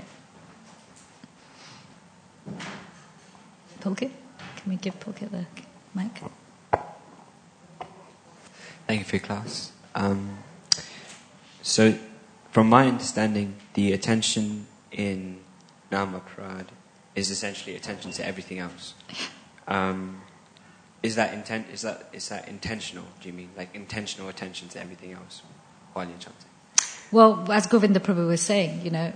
Pulkit? Can we give Pulkit the mic? Thank you for your class. So, from my understanding, the attention in Namaprad is essentially attention to everything else. Is that intentional? Do you mean like intentional attention to everything else while you're chanting? Well, as Govinda Prabhu was saying, it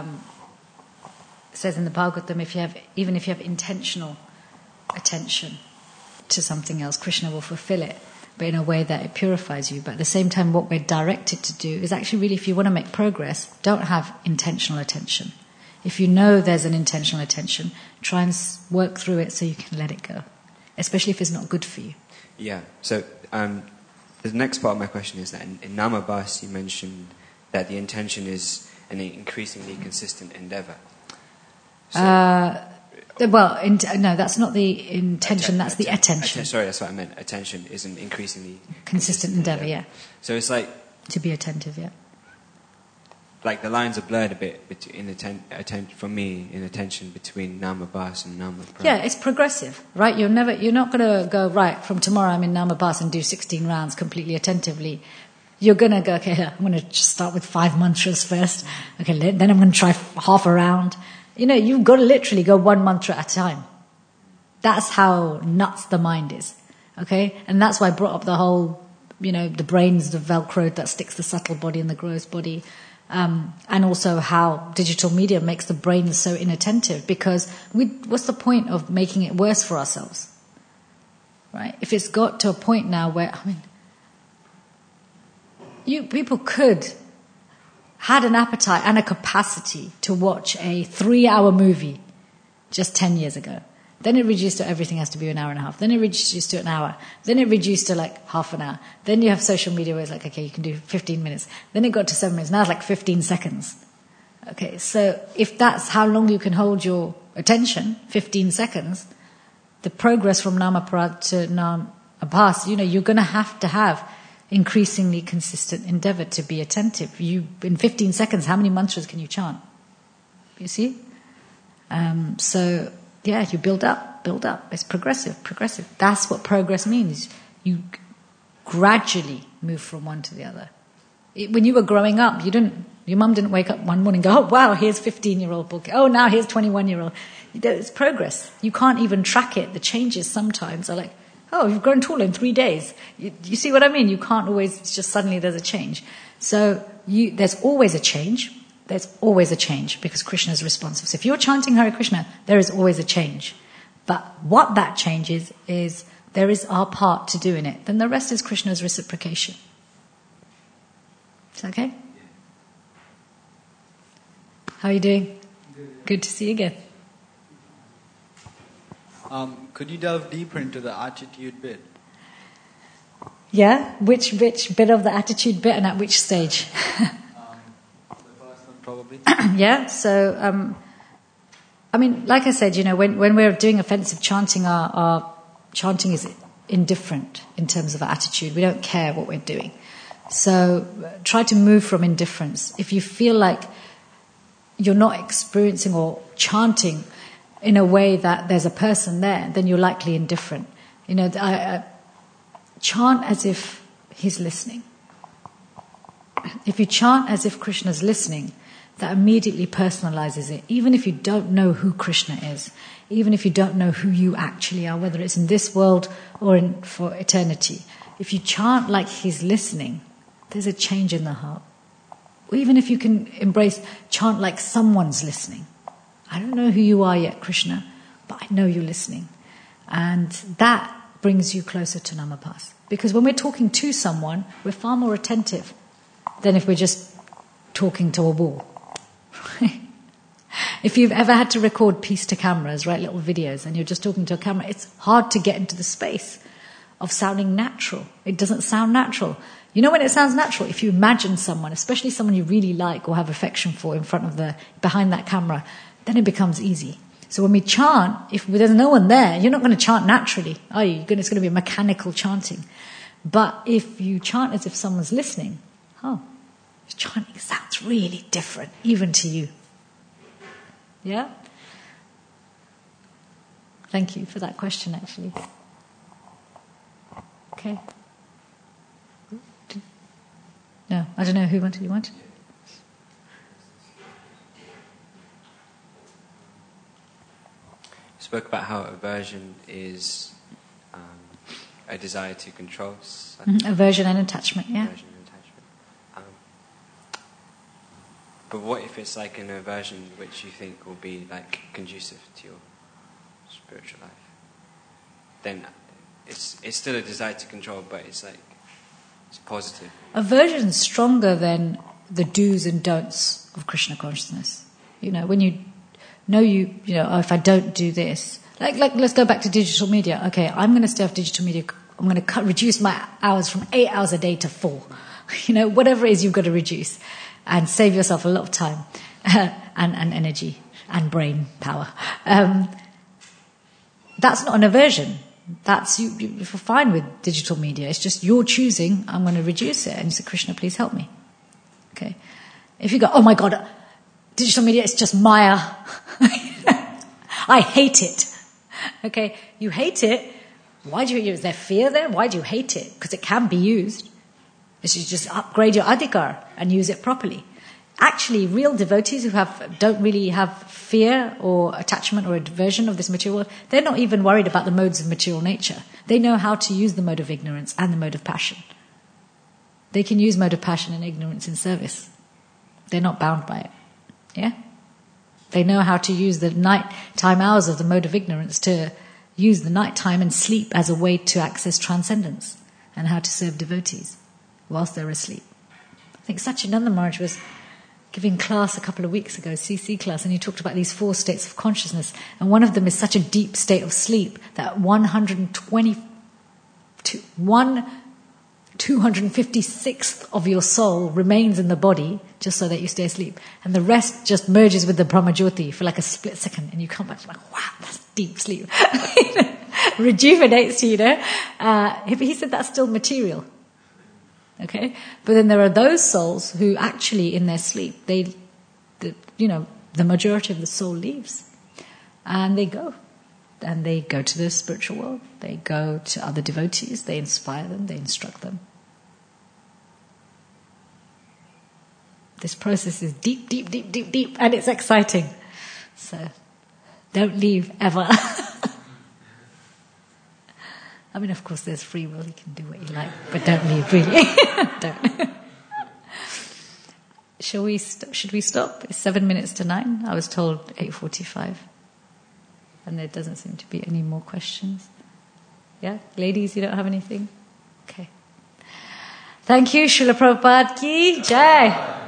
says in the Bhagavatam, even if you have intentional attention to something else, Krishna will fulfill it, but in a way that it purifies you. But at the same time, what we're directed to do is actually really, if you want to make progress, don't have intentional attention. If you know there's an intentional attention, try and work through it so you can let it go, especially if it's not good for you. Yeah, so the next part of my question is that in Namabhas you mentioned that the intention is an increasingly consistent endeavor. So, no, that's not the intention, that's the attention. Sorry, that's what I meant. Attention is an increasingly consistent endeavor, yeah. So it's like... To be attentive, yeah. Like the lines are blurred a bit for me in attention between Namabhas and Namaprad. Yeah, it's progressive, right? You're not going to go, right, from tomorrow I'm in Namabhas and do 16 rounds completely attentively. You're going to go, okay, I'm going to just start with 5 mantras first. Okay, then I'm going to try half a round. You've got to literally go one mantra at a time. That's how nuts the mind is. Okay? And that's why I brought up the whole, the brain's the Velcro that sticks the subtle body and the gross body. And also how digital media makes the brain so inattentive, because what's the point of making it worse for ourselves? Right? If it's got to a point now where, people had an appetite and a capacity to watch a 3-hour movie just 10 years ago. Then it reduced to everything has to be an hour and a half. Then it reduced to an hour. Then it reduced to half an hour. Then you have social media where it's okay, you can do 15 minutes. Then it got to 7 minutes. Now it's 15 seconds. Okay, so if that's how long you can hold your attention, 15 seconds, the progress from Namaprad to Namabhas, you're going to have increasingly consistent endeavor to be attentive. In 15 seconds, how many mantras can you chant? You see? So, yeah, you build up. It's progressive. That's what progress means. You gradually move from one to the other. When you were growing up, your mum didn't wake up one morning and go, oh, wow, here's 15-year-old book. Oh, now here's 21-year-old. It's progress. You can't even track it. The changes sometimes are oh, you've grown taller in 3 days. You see what I mean? You can't always, it's just suddenly there's a change. So there's always a change. There's always a change because Krishna is responsive. So if you're chanting Hare Krishna, there is always a change. But what that change is there is our part to do in it. Then the rest is Krishna's reciprocation. Is that okay? How are you doing? Good to see you again. Could you delve deeper into the attitude bit? Yeah? Which bit of the attitude bit and at which stage? The first one probably. Yeah, so, like I said, when we're doing offensive chanting, our chanting is indifferent in terms of our attitude. We don't care what we're doing. So try to move from indifference. If you feel like you're not experiencing or chanting in a way that there's a person there, then you're likely indifferent. Chant as if he's listening. If you chant as if Krishna's listening, that immediately personalizes it. Even if you don't know who Krishna is, even if you don't know who you actually are, whether it's in this world or for eternity, if you chant like he's listening, there's a change in the heart. Or even if you can chant like someone's listening. I don't know who you are yet, Krishna, but I know you're listening. And that brings you closer to Namapas. Because when we're talking to someone, we're far more attentive than if we're just talking to a wall. If you've ever had to record piece to cameras, right, little videos, and you're just talking to a camera, it's hard to get into the space of sounding natural. It doesn't sound natural. You know when it sounds natural? If you imagine someone, especially someone you really like or have affection for behind that camera, then it becomes easy. So when we chant, if there's no one there, you're not going to chant naturally, are you? It's going to be a mechanical chanting. But if you chant as if someone's listening, chanting sounds really different, even to you. Yeah? Thank you for that question, actually. Okay. No, I don't know. Who wanted? You want? Spoke about how aversion is a desire to control. Aversion and attachment, yeah. Aversion and attachment. But what if it's like an aversion which you think will be like conducive to your spiritual life? Then it's still a desire to control, but it's positive. Aversion is stronger than the do's and don'ts of Krishna consciousness. When you know if I don't do this, like let's go back to digital media. Okay, I'm going to stay off digital media. I'm going to reduce my hours from 8 hours a day to 4. Whatever it is you've got to reduce, and save yourself a lot of time and energy and brain power. That's not an aversion. That's you're fine with digital media. It's just you're choosing. I'm going to reduce it, and you say, Krishna, please help me. Okay. If you go, oh my God, digital media is just Maya. I hate it. Okay, you hate it. Why do you hate it? Is there fear there? Why do you hate it? Because it can be used. You should just upgrade your adhikar and use it properly. Actually, real devotees who don't really have fear or attachment or aversion of this material world, they're not even worried about the modes of material nature. They know how to use the mode of ignorance and the mode of passion. They can use mode of passion and ignorance in service. They're not bound by it. Yeah? They know how to use the nighttime hours of the mode of ignorance to use the nighttime and sleep as a way to access transcendence and how to serve devotees whilst they're asleep. I think Satchidananda Maharaj was giving class a couple of weeks ago, CC class, and he talked about these 4 states of consciousness, and one of them is such a deep state of sleep that 256th of your soul remains in the body just so that you stay asleep, and the rest just merges with the Brahmajyoti for like a split second, and you come back to like, wow, that's deep sleep. Rejuvenates you, he said that's still material. Okay, but then there are those souls who actually, in their sleep, the majority of the soul leaves, and they go to the spiritual world. They go to other devotees. They inspire them. They instruct them. This process is deep, deep, deep, deep, deep, and it's exciting. So, don't leave ever. I mean, of course, there's free will. You can do what you like, but don't leave, really. Don't. should we stop? It's 7 minutes to 9. I was told 8:45. And there doesn't seem to be any more questions. Yeah? Ladies, you don't have anything? Okay. Thank you. Srila Prabhupada ki jai.